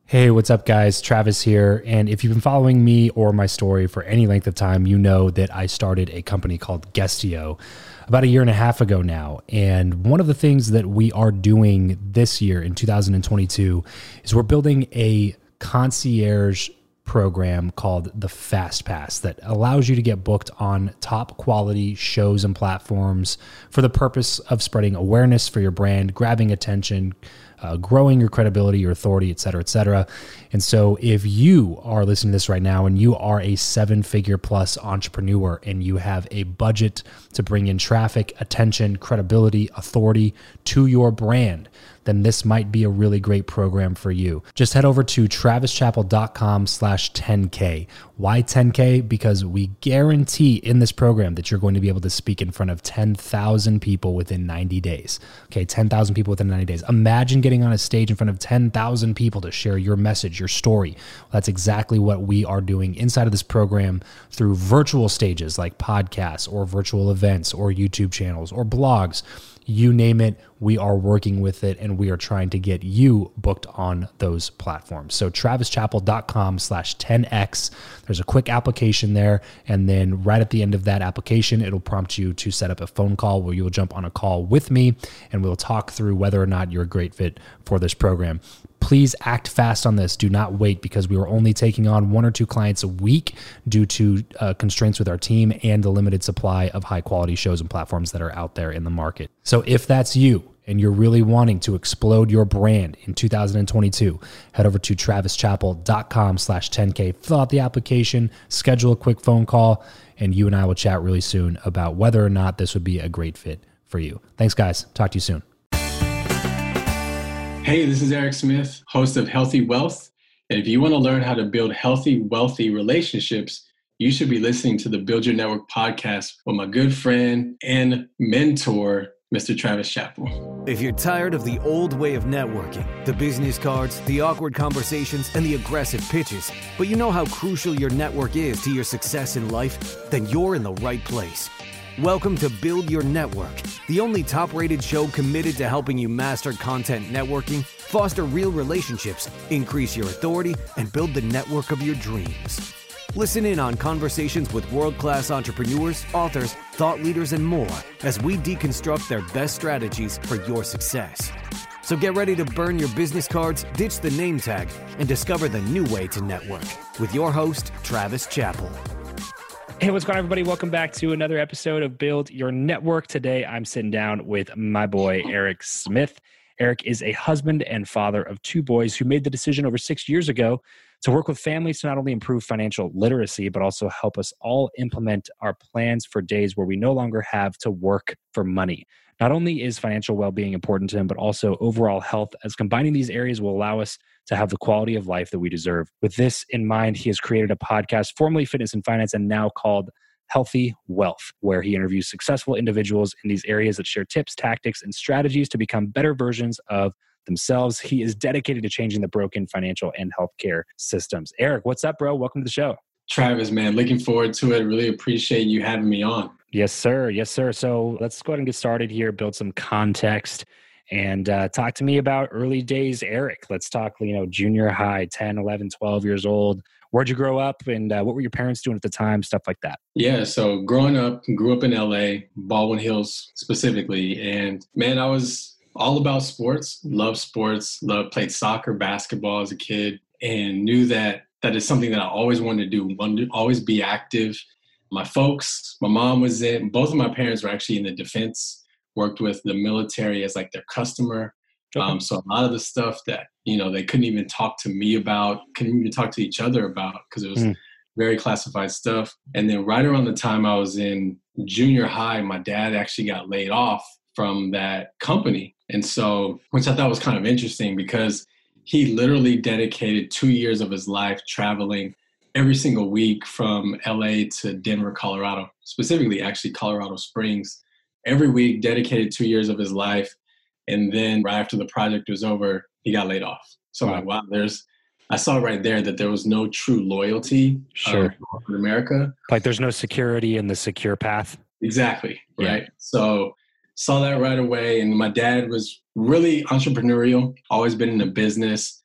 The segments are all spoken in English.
Hey, what's up, guys? Travis here. And if you've been following me or my story for any length of time, you know that I started a company called Guestio about a year and a half ago now. And one of the things that we are doing this year in 2022 is we're building a concierge program called the Fast Pass that allows you to get booked on top quality shows and platforms for the purpose of spreading awareness for your brand, grabbing attention, growing your credibility, your authority, et cetera, et cetera. And so if you are listening to this right now and you are a 7-figure plus entrepreneur and you have a budget to bring in traffic, attention, credibility, authority to your brand, then this might be a really great program for you. Just head over to travischappell.com/10K. Why 10K? Because we guarantee in this program that you're going to be able to speak in front of 10,000 people within 90 days. Okay, 10,000 people within 90 days. Imagine getting on a stage in front of 10,000 people to share your message, your story. Well, that's exactly what we are doing inside of this program through virtual stages like podcasts or virtual events or YouTube channels or blogs. You name it, we are working with it, and we are trying to get you booked on those platforms. So travischappell.com/10X. There's a quick application there, and then right at the end of that application, it'll prompt you to set up a phone call where you'll jump on a call with me, and we'll talk through whether or not you're a great fit for this program. Please act fast on this. Do not wait, because we are only taking on 1 or 2 clients a week due to constraints with our team and the limited supply of high quality shows and platforms that are out there in the market. So if that's you and you're really wanting to explode your brand in 2022, head over to travischappell.com/10K, fill out the application, schedule a quick phone call, and you and I will chat really soon about whether or not this would be a great fit for you. Thanks, guys. Talk to you soon. Hey, this is Eric Smith, host of Healthy Wealth. And if you want to learn how to build healthy, wealthy relationships, you should be listening to the Build Your Network podcast with my good friend and mentor, Mr. Travis Chappell. If you're tired of the old way of networking, the business cards, the awkward conversations, and the aggressive pitches, but you know how crucial your network is to your success in life, then you're in the right place. Welcome to Build Your Network, the only top-rated show committed to helping you master content networking, foster real relationships, increase your authority, and build the network of your dreams. Listen in on conversations with world-class entrepreneurs, authors, thought leaders, and more as we deconstruct their best strategies for your success. So get ready to burn your business cards, ditch the name tag, and discover the new way to network with your host, Travis Chappell. Hey, what's going on, everybody? Welcome back to another episode of Build Your Network. Today, I'm sitting down with my boy, Eric Smith. Eric is a husband and father of 2 boys who made the decision over 6 years ago to work with families to not only improve financial literacy, but also help us all implement our plans for days where we no longer have to work for money. Not only is financial well-being important to him, but also overall health, as combining these areas will allow us to have the quality of life that we deserve. With this in mind, he has created a podcast, formerly Fitness and Finance, and now called Healthy Wealth, where he interviews successful individuals in these areas that share tips, tactics, and strategies to become better versions of themselves. He is dedicated to changing the broken financial and healthcare systems. Eric, what's up, bro? Welcome to the show. Travis, man, looking forward to it. Really appreciate you having me on. Yes, sir. Yes, sir. So let's go ahead and get started here, build some context, and talk to me about early days, Eric. Let's talk, junior high, 10, 11, 12 years old. Where'd you grow up, and what were your parents doing at the time? Stuff like that. Yeah, so grew up in LA, Baldwin Hills specifically. And man, I was all about sports, played soccer, basketball as a kid, and knew that is something that I always wanted to do, wanted to always be active. My mom was both of my parents were actually in the defense, worked with the military as like their customer. Okay. So a lot of the stuff that, they couldn't even talk to me about, couldn't even talk to each other about, because it was very classified stuff. And then right around the time I was in junior high, my dad actually got laid off from that company. And so, which I thought was kind of interesting, because he literally dedicated 2 years of his life traveling every single week from LA to Denver, Colorado, specifically actually Colorado Springs. Every week, dedicated 2 years of his life. And then right after the project was over, he got laid off. So I'm like, wow, I saw right there that there was no true loyalty in America. Like there's no security in the secure path. Exactly. Right. Yeah. So saw that right away. And my dad was really entrepreneurial, always been in the business.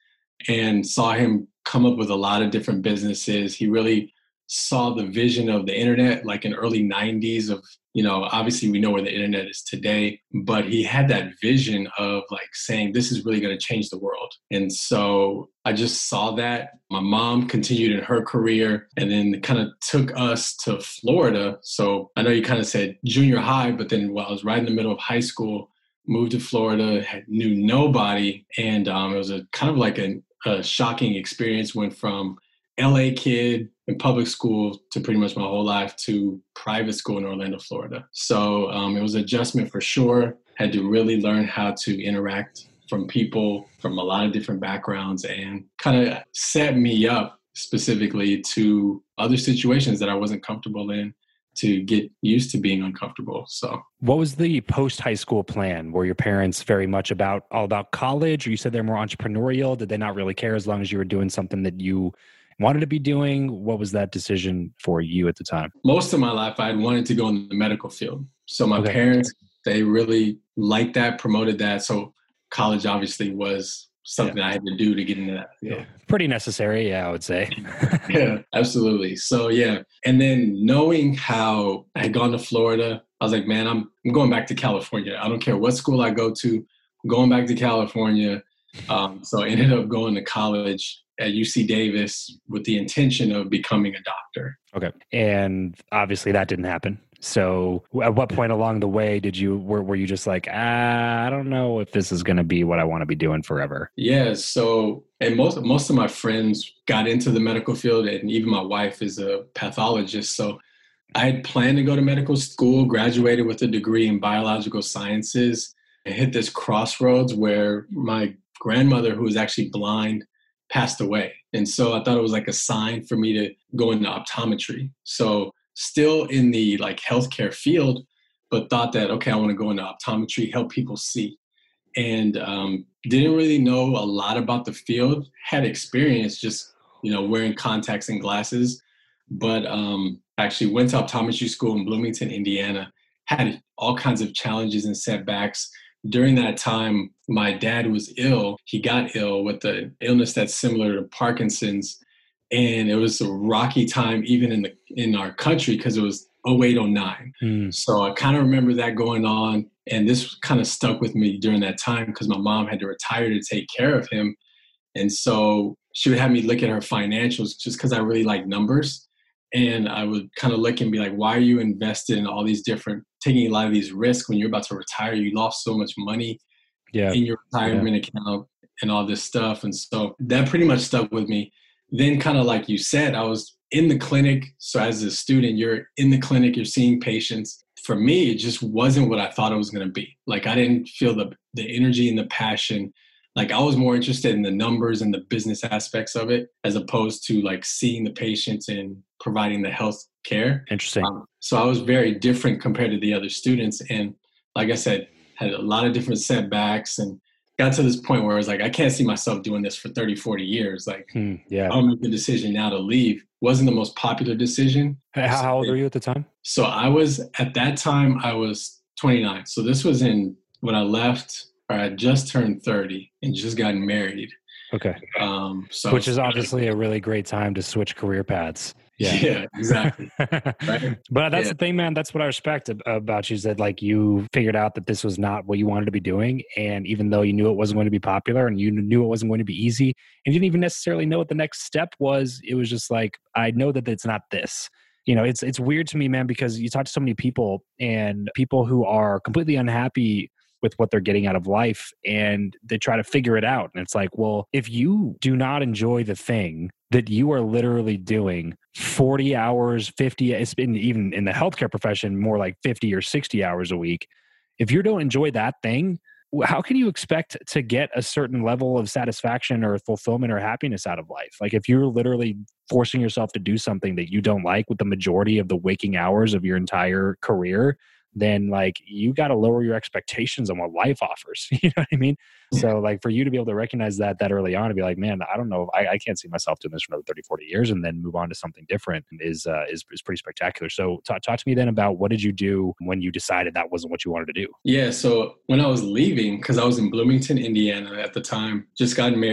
and saw him come up with a lot of different businesses. He really saw the vision of the internet, like in early 90s of, obviously we know where the internet is today, but he had that vision of like saying, this is really going to change the world. And so I just saw that. My mom continued in her career and then kind of took us to Florida. So I know you kind of said junior high, but then while I was right in the middle of high school, moved to Florida, knew nobody. And it was a kind of like a shocking experience. Went from LA kid in public school to pretty much my whole life to private school in Orlando, Florida. So it was an adjustment for sure. Had to really learn how to interact from people from a lot of different backgrounds and kind of set me up specifically to other situations that I wasn't comfortable in, to get used to being uncomfortable. So what was the post-high school plan? Were your parents very much all about college, or you said they're more entrepreneurial? Did they not really care as long as you were doing something that you wanted to be doing? What was that decision for you at the time? Most of my life, I had wanted to go in the medical field. So my parents, they really liked that, promoted that. So college obviously was something I had to do to get into that field. Yeah. Pretty necessary, I would say. Yeah, absolutely. So and then knowing how I had gone to Florida, I was like, man, I'm going back to California. I don't care what school I go to, I'm going back to California. So I ended up going to college at UC Davis with the intention of becoming a doctor. Okay. And obviously that didn't happen. So at what point along the way were you just like, I don't know if this is going to be what I want to be doing forever? Yeah. So, and most of my friends got into the medical field, and even my wife is a pathologist. So I had planned to go to medical school, graduated with a degree in biological sciences, and hit this crossroads where my grandmother, who was actually blind, passed away. And so I thought it was like a sign for me to go into optometry. So still in the like healthcare field, but thought that, okay, I want to go into optometry, help people see. And didn't really know a lot about the field, had experience just, wearing contacts and glasses, but actually went to optometry school in Bloomington, Indiana, had all kinds of challenges and setbacks. During that time, my dad was ill. He got ill with an illness that's similar to Parkinson's. And it was a rocky time even in our country because it was 08, 09. So I kind of remember that going on. And this kind of stuck with me during that time because my mom had to retire to take care of him. And so she would have me look at her financials just because I really like numbers. And I would kind of look and be like, why are you invested in all these taking a lot of these risks when you're about to retire? You lost so much money in your retirement account and all this stuff. And so that pretty much stuck with me. Then kind of like you said, I was in the clinic. So as a student, you're in the clinic, you're seeing patients. For me, it just wasn't what I thought it was going to be. Like I didn't feel the energy and the passion. Like I was more interested in the numbers and the business aspects of it, as opposed to like seeing the patients and providing the health care. Interesting. So I was very different compared to the other students. And like I said, had a lot of different setbacks and got to this point where I was like, I can't see myself doing this for 30, 40 years. Like, I'll make the decision now to leave. Wasn't the most popular decision. How old were you at the time? So at that time, I was 29. So this was when I left, or I just turned 30 and just gotten married. Okay. Which is obviously a really great time to switch career paths. Yeah, exactly. Right? But that's the thing, man. That's what I respect about you, is that like you figured out that this was not what you wanted to be doing. And even though you knew it wasn't going to be popular and you knew it wasn't going to be easy and you didn't even necessarily know what the next step was, it was just like, I know that it's not this. It's weird to me, man, because you talk to so many people and people who are completely unhappy with what they're getting out of life and they try to figure it out. And it's like, well, if you do not enjoy the thing that you are literally doing 40 hours, 50, it's been even in the healthcare profession, more like 50 or 60 hours a week. If you don't enjoy that thing, how can you expect to get a certain level of satisfaction or fulfillment or happiness out of life? Like if you're literally forcing yourself to do something that you don't like with the majority of the waking hours of your entire career, then like you got to lower your expectations on what life offers. You know what I mean? So like for you to be able to recognize that early on and be like, man, I don't know, I can't see myself doing this for another 30, 40 years and then move on to something different is pretty spectacular. So talk to me then about what did you do when you decided that wasn't what you wanted to do? Yeah. So when I was leaving, because I was in Bloomington, Indiana at the time, just got married,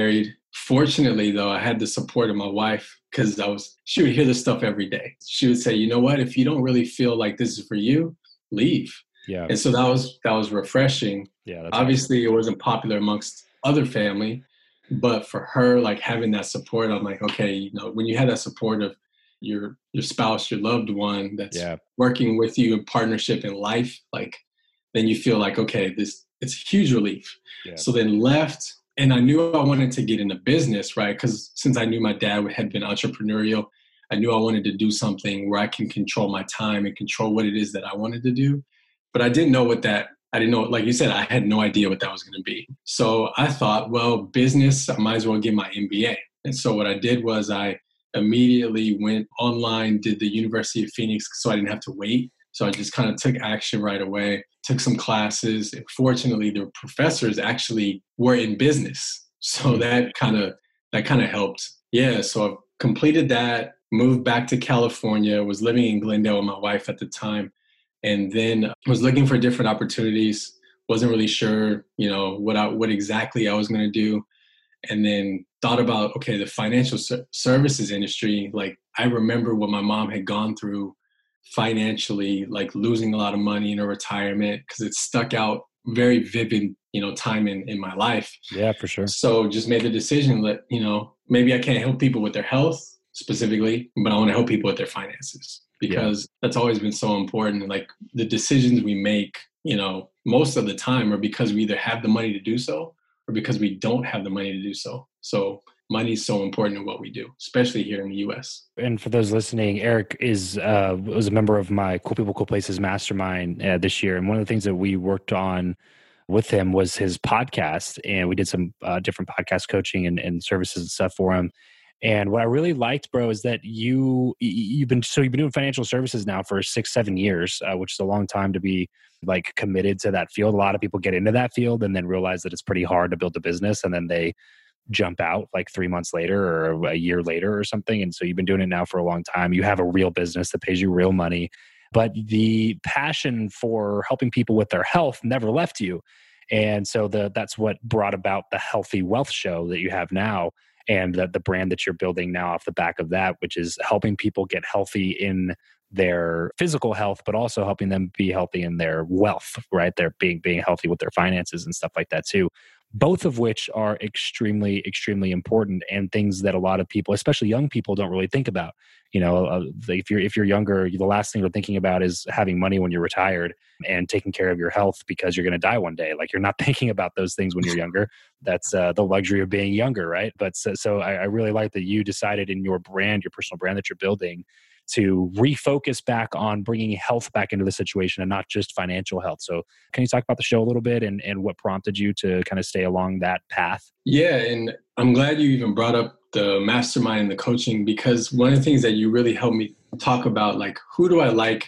Fortunately, though, I had the support of my wife because she would hear this stuff every day. She would say, you know what, if you don't really feel like this is for you, leave. Yeah. And so that was refreshing. Yeah. Obviously, it wasn't popular amongst other family, but for her, like having that support, I'm like, okay, you know, when you have that support of your spouse, your loved one that's working with you in partnership in life, like then you feel like, okay, it's a huge relief. Yeah. So then left, and I knew I wanted to get into business, right? Because since I knew my dad had been entrepreneurial, I knew I wanted to do something where I can control my time and control what it is that I wanted to do. But I didn't know like you said, I had no idea what that was going to be. So I thought, well, business, I might as well get my MBA. And so what I did was I immediately went online, did the University of Phoenix so I didn't have to wait. So I just kind of took action right away, took some classes. And fortunately, the professors actually were in business. So that kind of helped. Yeah, so I completed that, moved back to California, was living in Glendale with my wife at the time, and then was looking for different opportunities. Wasn't really sure, you know, what exactly I was going to do. And then thought about, okay, the financial services industry. Like I remember what my mom had gone through financially, like losing a lot of money in her retirement, because it stuck out very vivid, you know, time in my life. Yeah, for sure. So just made the decision that, you know, maybe I can't help people with their health specifically, but I want to help people with their finances, because that's always been so important. Like the decisions we make, you know, most of the time are because we either have the money to do so or because we don't have the money to do so. So money is so important in what we do, especially here in the U.S. And for those listening, Eric was a member of my Cool People, Cool Places mastermind this year. And one of the things that we worked on with him was his podcast. And we did some different podcast coaching and services and stuff for him. And what I really liked, bro, is that you've been doing financial services now for 6-7 years, which is a long time to be like committed to that field. A lot of people get into that field and then realize that it's pretty hard to build a business, and then they jump out like 3 months later or a year later or something. And so you've been doing it now for a long time. You have a real business that pays you real money, but the passion for helping people with their health never left you. And so that's what brought about the Healthy Wealth Show that you have now, and the brand that you're building now off the back of that, which is helping people get healthy in their physical health, but also helping them be healthy in their wealth, right? They're being healthy with their finances and stuff like that too. Both of which are extremely, extremely important, and things that a lot of people, especially young people, don't really think about. You know, if you're younger, the last thing you're thinking about is having money when you're retired and taking care of your health because you're going to die one day. Like you're not thinking about those things when you're younger. That's the luxury of being younger, right? But so I really like that you decided in your brand, your personal brand that you're building, to refocus back on bringing health back into the situation and not just financial health. So can you talk about the show a little bit and what prompted you to kind of stay along that path? Yeah, and I'm glad you even brought up the mastermind and the coaching, because one of the things that you really helped me talk about, like, who do I like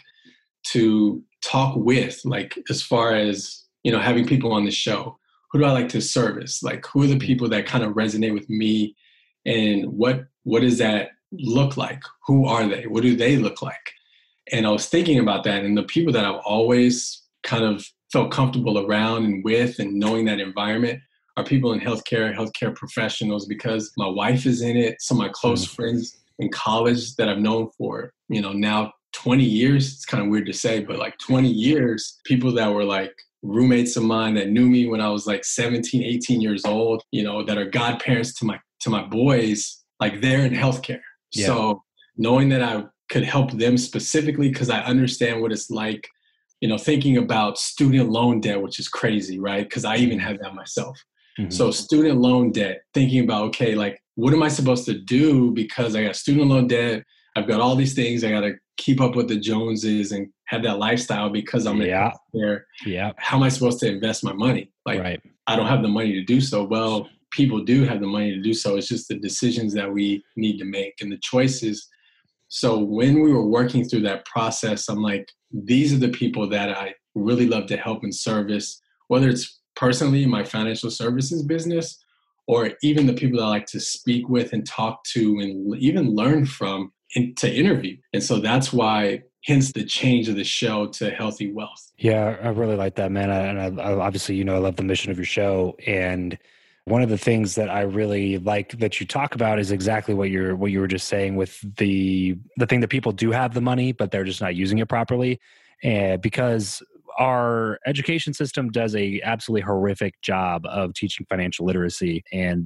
to talk with, like, as far as, you know, having people on the show, who do I like to service? Like, who are the people that kind of resonate with me, and what does that look like? Who are they? What do they look like? And I was thinking about that, and the people that I've always kind of felt comfortable around and with and knowing that environment are people in healthcare professionals, because my wife is in it. Some of my close friends in college that I've known for, you know, now 20 years, it's kind of weird to say, but like 20 years, people that were like roommates of mine that knew me when I was like 17, 18 years old, you know, that are godparents to my boys, like they're in healthcare. Yeah. So knowing that I could help them specifically, because I understand what it's like, you know, thinking about student loan debt, which is crazy, right? Because I even have that myself. Mm-hmm. So student loan debt, thinking about, okay, like, what am I supposed to do? Because I got student loan debt. I've got all these things. I got to keep up with the Joneses and have that lifestyle because I'm in healthcare. Yeah. How am I supposed to invest my money? Like, I don't have the money to do so. Well, people do have the money to do so. It's just the decisions that we need to make and the choices. So when we were working through that process, I'm like, these are the people that I really love to help and service, whether it's personally in my financial services business, or even the people that I like to speak with and talk to and even learn from and to interview. And so that's why, hence the change of the show to Healthy Wealth. Yeah, I really like that, man. And I obviously, you know, I love the mission of your show. And One of the things that I really like that you talk about is exactly what you were just saying with the thing that people do have the money, but they're just not using it properly. And because our education system does a absolutely horrific job of teaching financial literacy and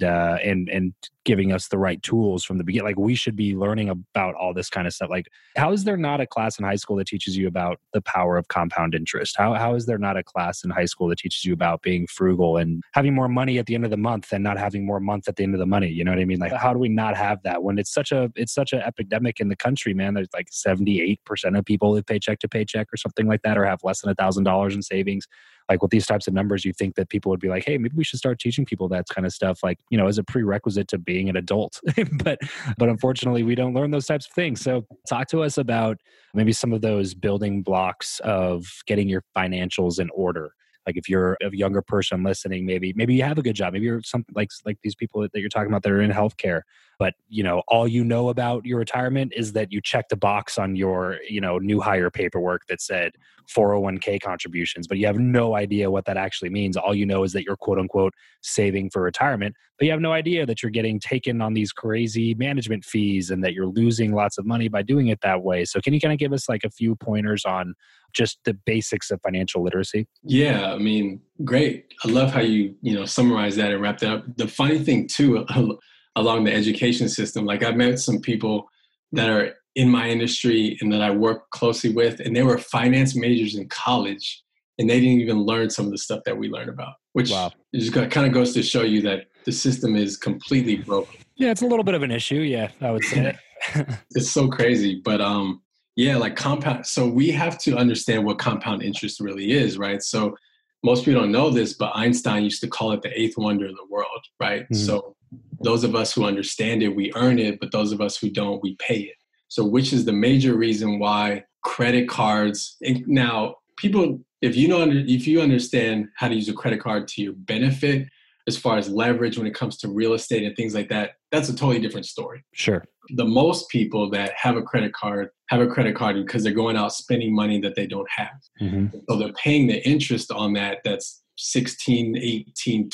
giving us the right tools from the beginning. Like, we should be learning about all this kind of stuff. Like, how is there not a class in high school that teaches you about the power of compound interest? How is there not a class in high school that teaches you about being frugal and having more money at the end of the month and not having more month at the end of the money? You know what I mean? Like, how do we not have that when it's such an epidemic in the country, man? There's like 78% of people live paycheck to paycheck or something like that, or have less than $1,000 in savings. Like, with these types of numbers, you think that people would be like, hey, maybe we should start teaching people that kind of stuff, like, you know, as a prerequisite to being an adult. but unfortunately, we don't learn those types of things. So talk to us about maybe some of those building blocks of getting your financials in order. Like, if you're a younger person listening, maybe you have a good job. Maybe you're something like these people that you're talking about that are in healthcare. But, you know, all you know about your retirement is that you check the box on your, you know, new hire paperwork that said 401k contributions, but you have no idea what that actually means. All you know is that you're quote unquote saving for retirement, but you have no idea that you're getting taken on these crazy management fees and that you're losing lots of money by doing it that way. So can you kind of give us like a few pointers on just the basics of financial literacy? Yeah, I mean, great. I love how you summarize that and wrap that up. The funny thing too, along the education system, like, I've met some people that are in my industry and that I work closely with, and they were finance majors in college, and they didn't even learn some of the stuff that we learn about, which just kind of goes to show you that the system is completely broken. Yeah, it's a little bit of an issue. Yeah, I would say. It's so crazy. But yeah, like compound. So we have to understand what compound interest really is, right? So most people don't know this, but Einstein used to call it the eighth wonder of the world, right? Mm-hmm. So those of us who understand it, we earn it, but those of us who don't, we pay it. So which is the major reason why credit cards, now people, if you understand how to use a credit card to your benefit, as far as leverage when it comes to real estate and things like that, that's a totally different story. Sure. The most people that have a credit card because they're going out spending money that they don't have. Mm-hmm. So they're paying the interest on that's 16, 18,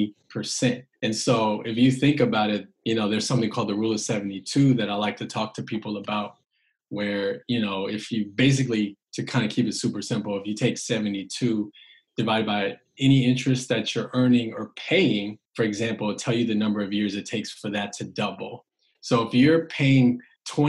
20%. And so if you think about it, there's something called the rule of 72 that I like to talk to people about, where, if you basically, to kind of keep it super simple, if you take 72 divided by any interest that you're earning or paying, for example, it'll tell you the number of years it takes for that to double. So if you're paying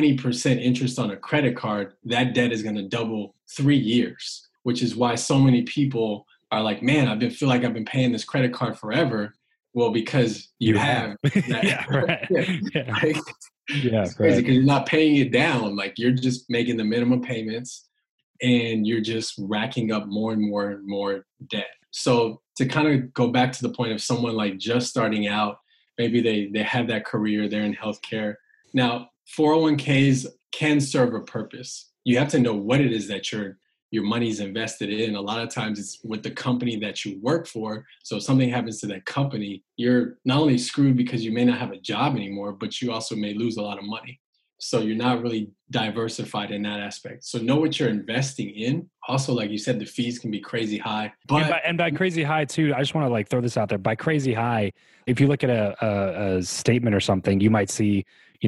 20% interest on a credit card, that debt is going to double 3 years, which is why so many people are like, man, feel like I've been paying this credit card forever. Well, because you have. Yeah, right. Yeah. Like, it's crazy because you're not paying it down. Like, you're just making the minimum payments and you're just racking up more and more and more debt. So to kind of go back to the point of someone like just starting out, maybe they have that career, they're in healthcare. Now, 401ks can serve a purpose. You have to know what it is that your money's invested in. A lot of times it's with the company that you work for. So if something happens to that company, you're not only screwed because you may not have a job anymore, but you also may lose a lot of money. So you're not really diversified in that aspect. So know what you're investing in. Also, like you said, the fees can be crazy high. But and by crazy high too, I just want to throw this out there. By crazy high, if you look at a statement or something, you might see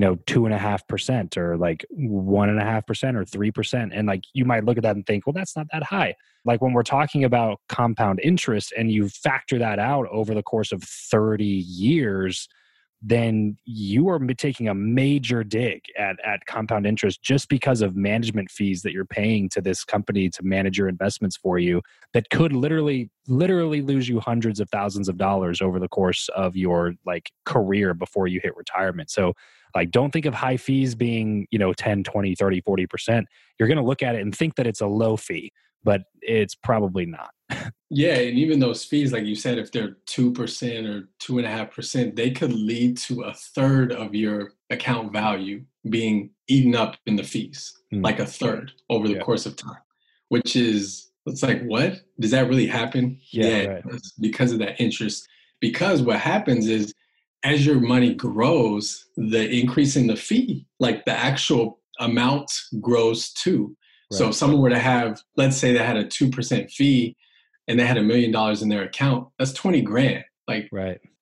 2.5% or 1.5% or 3%. And you might look at that and think, well, that's not that high. Like, when we're talking about compound interest and you factor that out over the course of 30 years, then you are taking a major dig at compound interest just because of management fees that you're paying to this company to manage your investments for you that could literally lose you hundreds of thousands of dollars over the course of your career before you hit retirement. So don't think of high fees being 10, 20, 30, 40%. You're going to look at it and think that it's a low fee, but it's probably not. Yeah, and even those fees, like you said, if they're 2% or 2.5%, they could lead to a third of your account value being eaten up in the fees, like a third over the course of time, which is, it's like, what? Does that really happen? Yeah, right. Because of that interest. Because what happens is, as your money grows, the increase in the fee, the actual amount grows too. Right. So if someone were to have, let's say they had a 2% fee, and they had $1 million in their account, that's 20 grand. Right.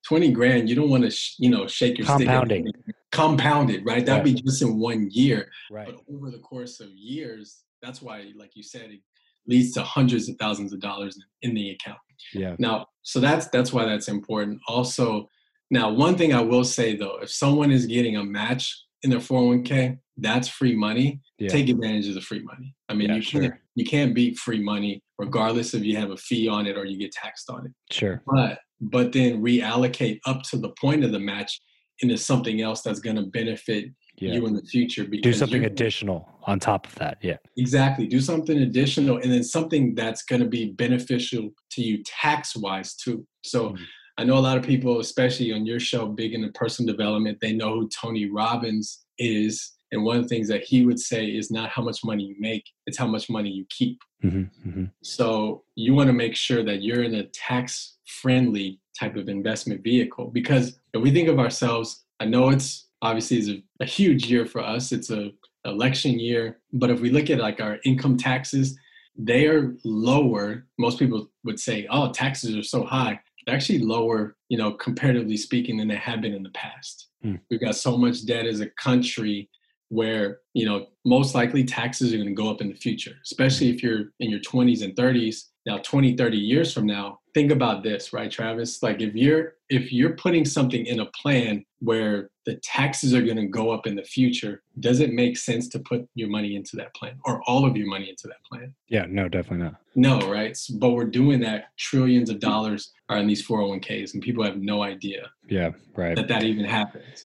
20 grand, you don't want to, shake your Compounding. stick. Compounded, right? That'd be just in 1 year. Right. But over the course of years, that's why, like you said, it leads to hundreds of thousands of dollars in the account. Yeah. Now, so that's why that's important. Also, now, one thing I will say though, if someone is getting a match in their 401k, that's free money. Yeah. Take advantage of the free money. I mean, you can't beat free money, regardless if you have a fee on it or you get taxed on it. Sure. But then reallocate up to the point of the match into something else that's going to benefit you in the future. Do something additional on top of that. Yeah. Exactly. Do something additional, and then something that's going to be beneficial to you tax-wise too. So I know a lot of people, especially on your show, big into personal development, they know who Tony Robbins is. And one of the things that he would say is not how much money you make, it's how much money you keep. So you want to make sure that you're in a tax-friendly type of investment vehicle. Because if we think of ourselves, I know it's obviously a huge year for us. It's a election year. But if we look at like our income taxes, they are lower. Most people would say, oh, taxes are so high. They're actually lower, comparatively speaking, than they have been in the past. We've got so much debt as a country where, most likely taxes are going to go up in the future, especially if you're in your 20s and 30s. Now, 20, 30 years from now, think about this, right, Travis? Like if you're putting something in a plan where the taxes are going to go up in the future, does it make sense to put your money into that plan or all of your money into that plan? Yeah, no, definitely not. No, right? But we're doing that. Trillions of dollars are in these 401ks and people have no idea that even happens.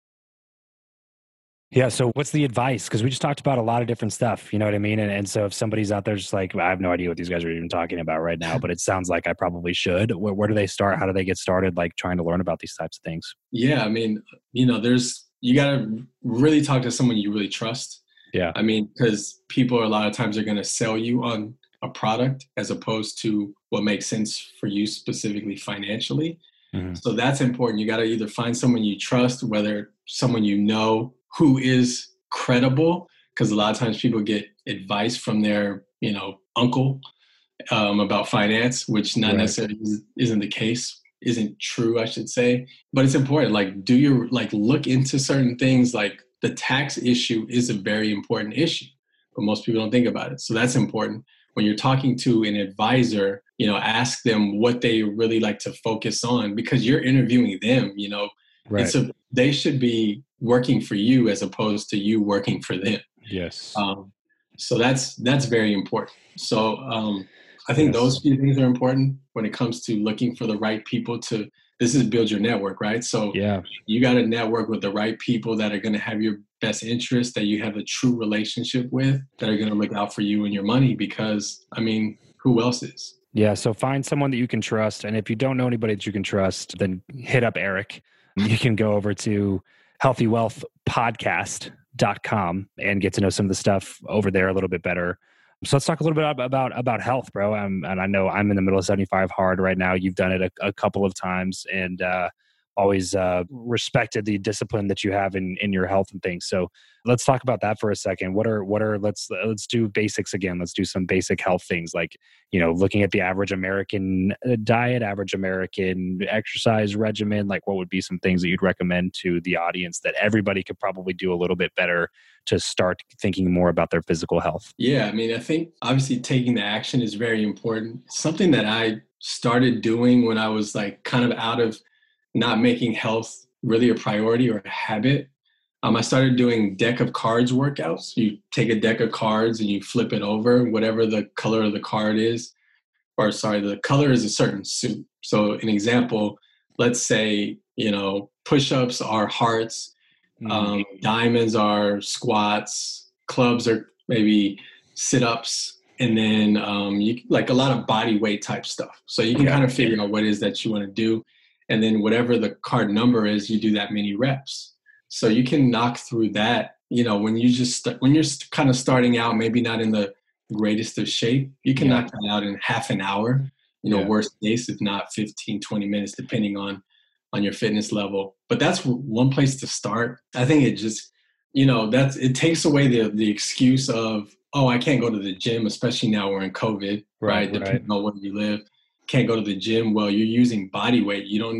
Yeah. So what's the advice? Because we just talked about a lot of different stuff, you know what I mean? And so if somebody's out there just like, I have no idea what these guys are even talking about right now, but it sounds like I probably should. Where do they start? How do they get started, like trying to learn about these types of things? Yeah. I mean, you got to really talk to someone you really trust. Yeah. I mean, because people a lot of times are going to sell you on a product as opposed to what makes sense for you specifically financially. So that's important. You got to either find someone you trust, whether someone who is credible, because a lot of times people get advice from their, uncle about finance, which not necessarily isn't the case, isn't true, I should say. But it's important. Like, look into certain things. Like the tax issue is a very important issue, but most people don't think about it. So that's important. When you're talking to an advisor, ask them what they really like to focus on, because you're interviewing them, they should be working for you as opposed to you working for them. Yes. So that's very important. So I think those few things are important when it comes to looking for the right people this is build your network, right? So you got to network with the right people that are going to have your best interest, that you have a true relationship with, that are going to look out for you and your money, because, I mean, who else is? Yeah. So find someone that you can trust. And if you don't know anybody that you can trust, then hit up Eric. You can go over to healthywealthpodcast.com and get to know some of the stuff over there a little bit better. So let's talk a little bit about health, bro. And I know I'm in the middle of 75 hard right now. You've done it a couple of times, and always respected the discipline that you have in your health and things. So let's talk about that for a second. Let's do basics again. Let's do some basic health things, like, looking at the average American diet, average American exercise regimen. Like, what would be some things that you'd recommend to the audience that everybody could probably do a little bit better to start thinking more about their physical health? Yeah. I mean, I think obviously taking the action is very important. Something that I started doing when I was like kind of out of not making health really a priority or a habit. I started doing deck of cards workouts. You take a deck of cards and you flip it over, whatever the color of the card is, the color is a certain suit. So an example, let's say, push-ups are hearts, diamonds are squats, clubs are maybe sit-ups, and then like a lot of body weight type stuff. So you can kind of figure out what it is that you want to do. And then whatever the card number is, you do that many reps. So you can knock through that, when you're kind of starting out, maybe not in the greatest of shape, you can knock that out in half an hour, worst case, if not 15, 20 minutes, depending on your fitness level. But that's one place to start. I think it just, it takes away the excuse of, oh, I can't go to the gym, especially now we're in COVID, right? Depending on where you live. Can't go to the gym. Well, you're using body weight. You don't need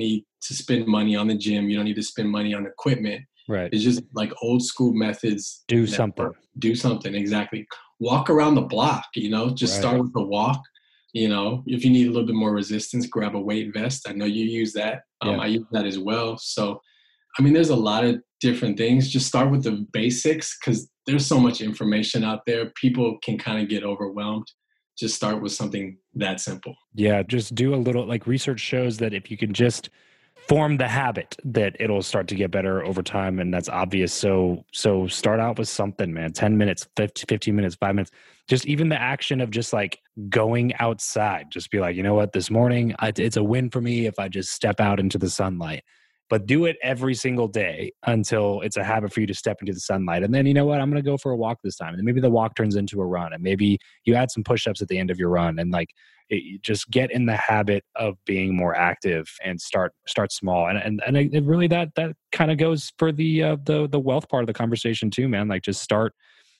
to spend money on the gym. You don't need to spend money on equipment. Right. It's just like old school methods. Do something. Do something. Exactly. Walk around the block, just start with a walk. If you need a little bit more resistance, grab a weight vest. I know you use that. I use that as well. So, there's a lot of different things. Just start with the basics because there's so much information out there. People can kind of get overwhelmed. Just start with something that simple. Yeah, just do a little, like research shows that if you can just form the habit, that it'll start to get better over time. And that's obvious. So start out with something, man, 10 minutes, 15 minutes, 5 minutes, just even the action of just like going outside, just be like, you know what, this morning, it's a win for me if I just step out into the sunlight. But do it every single day until it's a habit for you to step into the sunlight. And then, you know what, I'm going to go for a walk this time. And then maybe the walk turns into a run. And maybe you add some push-ups at the end of your run. And like, just get in the habit of being more active and start small. And it really, that kind of goes for the wealth part of the conversation too, man. Like just start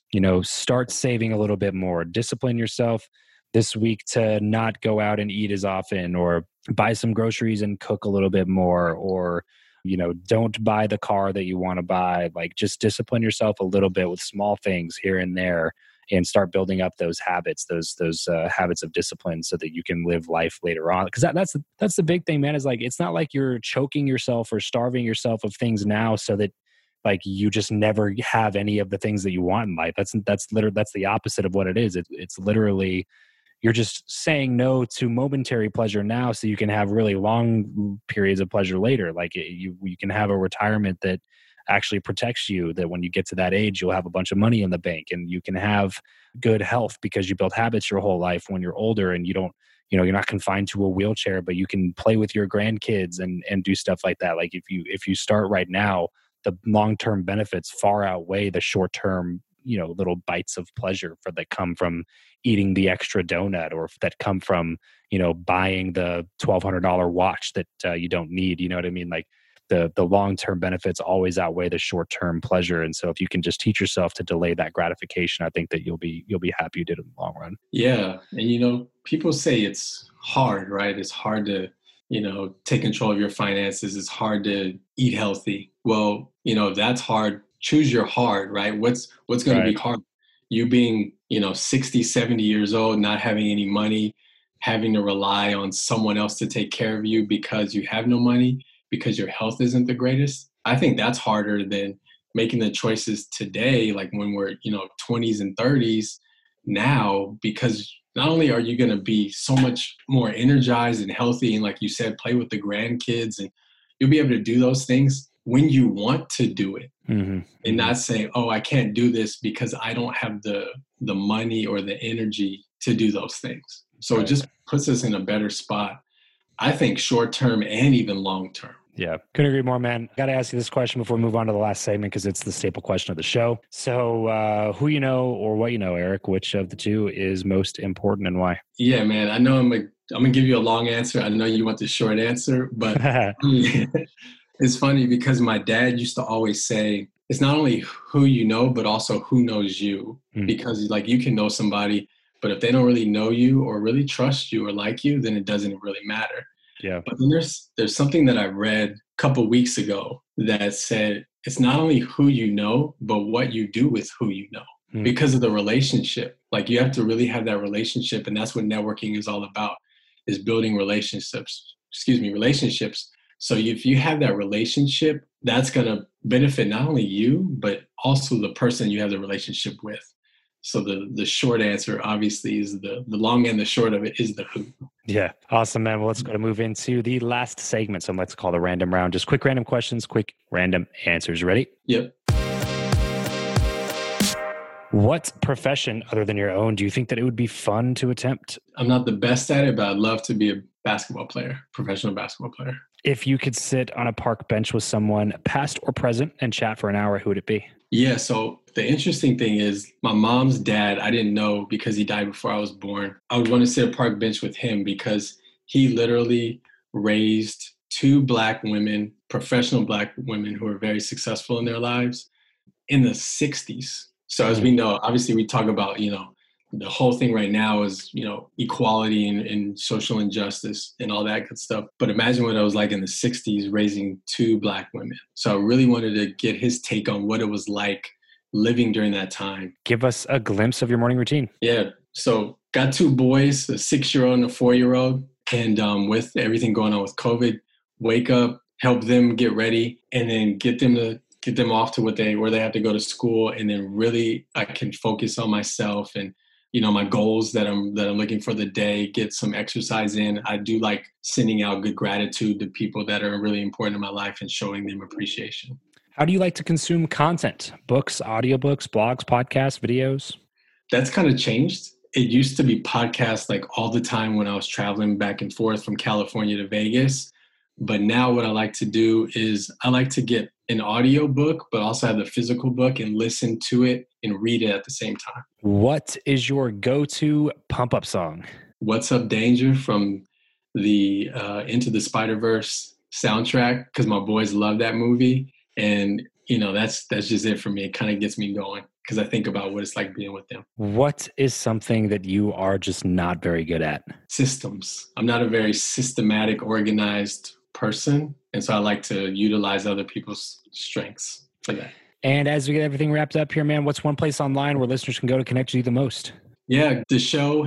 saving a little bit more. Discipline yourself this week to not go out and eat as often, or buy some groceries and cook a little bit more, or, don't buy the car that you want to buy. Like just discipline yourself a little bit with small things here and there and start building up those habits, those habits of discipline so that you can live life later on. Because that's the big thing, man, is like, it's not like you're choking yourself or starving yourself of things now so that like you just never have any of the things that you want in life. That's the opposite of what it is. It's literally, you're just saying no to momentary pleasure now so you can have really long periods of pleasure later. Like you can have a retirement that actually protects you, that when you get to that age, you'll have a bunch of money in the bank, and you can have good health because you built habits your whole life when you're older, and you're not confined to a wheelchair, but you can play with your grandkids and do stuff like that. Like if you start right now, the long-term benefits far outweigh the short-term, little bites of pleasure that come from eating the extra donut, or that come from, buying the $1,200 watch that you don't need. You know what I mean? Like the long-term benefits always outweigh the short-term pleasure. And so if you can just teach yourself to delay that gratification, I think that you'll be happy you did it in the long run. Yeah. And, people say it's hard, right? It's hard to, take control of your finances. It's hard to eat healthy. Well, that's hard. Choose your hard, right? What's going to be hard? You being, 60, 70 years old, not having any money, having to rely on someone else to take care of you because you have no money, because your health isn't the greatest. I think that's harder than making the choices today, like when we're, 20s and 30s now, because not only are you going to be so much more energized and healthy, and like you said, play with the grandkids, and you'll be able to do those things when you want to do it, and not say, oh, I can't do this because I don't have the money or the energy to do those things. So It just puts us in a better spot, I think, short-term and even long-term. Yeah, couldn't agree more, man. Got to ask you this question before we move on to the last segment, because it's the staple question of the show. So who you know or what you know, Eric, which of the two is most important and why? Yeah, man, I know I'm going to give you a long answer. I know you want the short answer, but it's funny because my dad used to always say, it's not only who you know, but also who knows you. Because like you can know somebody, but if they don't really know you or really trust you or like you, then it doesn't really matter. Yeah. But then there's something that I read a couple weeks ago that said it's not only who you know, but what you do with who you know, because of the relationship. Like you have to really have that relationship, and that's what networking is all about, is building relationships. So if you have that relationship, that's going to benefit not only you, but also the person you have the relationship with. So the short answer, obviously, is the long and the short of it is the who. Yeah. Awesome, man. Well, let's go to move into the last segment. So let's call the random round. Just quick random questions, quick random answers. Ready? Yep. What profession other than your own do you think that it would be fun to attempt? I'm not the best at it, but I'd love to be a basketball player, professional basketball player. If you could sit on a park bench with someone, past or present, and chat for an hour, who would it be? Yeah, so the interesting thing is my mom's dad, I didn't know because he died before I was born. I would want to sit a park bench with him because he literally raised two Black women, professional Black women who are very successful in their lives in the 60s. So as we know, obviously we talk about, the whole thing right now is, equality and social injustice and all that good stuff. But imagine what I was like in the 60s raising 2 Black women. So I really wanted to get his take on what it was like living during that time. Give us a glimpse of your morning routine. Yeah. So got 2 boys, a 6-year-old and a 4-year-old. And with everything going on with COVID, wake up, help them get ready, and then get them off to where they have to go to school. And then really I can focus on myself and, my goals that I'm looking for the day, get some exercise in. I do like sending out good gratitude to people that are really important in my life and showing them appreciation. How do you like to consume content? Books, audiobooks, blogs, podcasts, videos? That's kind of changed. It used to be podcasts like all the time when I was traveling back and forth from California to Vegas. But now what I like to do is I like to get an audio book, but also have the physical book and listen to it and read it at the same time. What is your go-to pump-up song? What's Up Danger from the Into the Spider-Verse soundtrack, because my boys love that movie. And, that's just it for me. It kind of gets me going because I think about what it's like being with them. What is something that you are just not very good at? Systems. I'm not a very systematic, organized person. And so I like to utilize other people's strengths for that. And as we get everything wrapped up here, man, what's one place online where listeners can go to connect with you the most? Yeah, the show,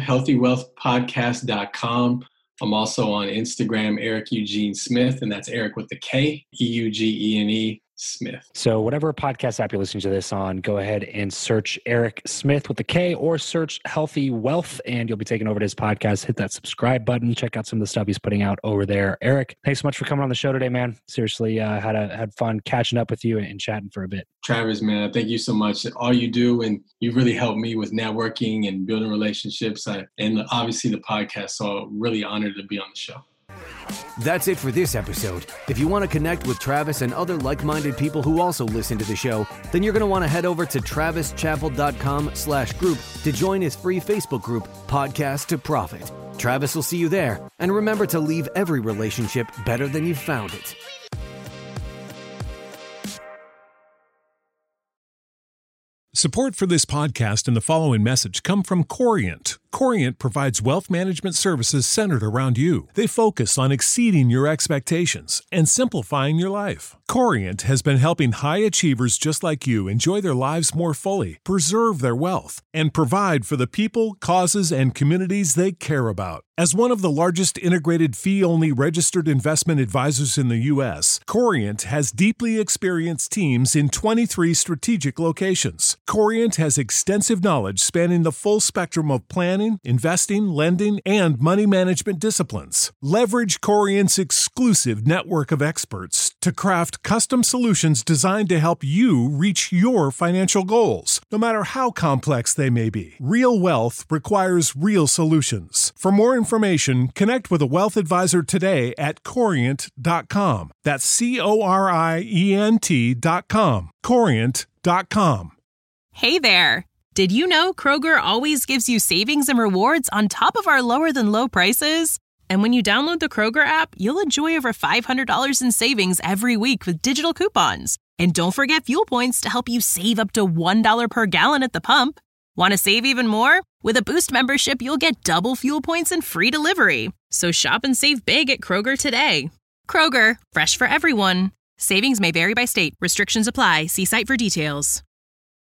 healthywealthpodcast.com. I'm also on Instagram, Eric Eugene Smith, and that's Eric with the K, Eugene Smith. So whatever podcast app you're listening to this on, go ahead and search Eric Smith with the K or search Healthy Wealth and you'll be taken over to his podcast. Hit that subscribe button. Check out some of the stuff he's putting out over there. Eric, thanks so much for coming on the show today, man. Seriously, had fun catching up with you and chatting for a bit. Travis, man, thank you so much. All you do, and you really helped me with networking and building relationships and obviously the podcast. So really honored to be on the show. That's it for this episode. If you want to connect with Travis and other like-minded people who also listen to the show, then you're going to want to head over to travischappell.com/group to join his free Facebook group, Podcast to Profit. Travis will see you there. And remember to leave every relationship better than you found it. Support for this podcast and the following message come from Corient. Corient provides wealth management services centered around you. They focus on exceeding your expectations and simplifying your life. Corient has been helping high achievers just like you enjoy their lives more fully, preserve their wealth, and provide for the people, causes, and communities they care about. As one of the largest integrated fee-only registered investment advisors in the U.S., Corient has deeply experienced teams in 23 strategic locations. Corient has extensive knowledge spanning the full spectrum of planning, investing, lending, and money management disciplines. Leverage Corient's exclusive network of experts to craft custom solutions designed to help you reach your financial goals, no matter how complex they may be. Real wealth requires real solutions. For more information, connect with a wealth advisor today at Corient.com. That's Corient.com. Corient.com. Hey there! Did you know Kroger always gives you savings and rewards on top of our lower-than-low prices? And when you download the Kroger app, you'll enjoy over $500 in savings every week with digital coupons. And don't forget fuel points to help you save up to $1 per gallon at the pump. Want to save even more? With a Boost membership, you'll get double fuel points and free delivery. So shop and save big at Kroger today. Kroger, fresh for everyone. Savings may vary by state. Restrictions apply. See site for details.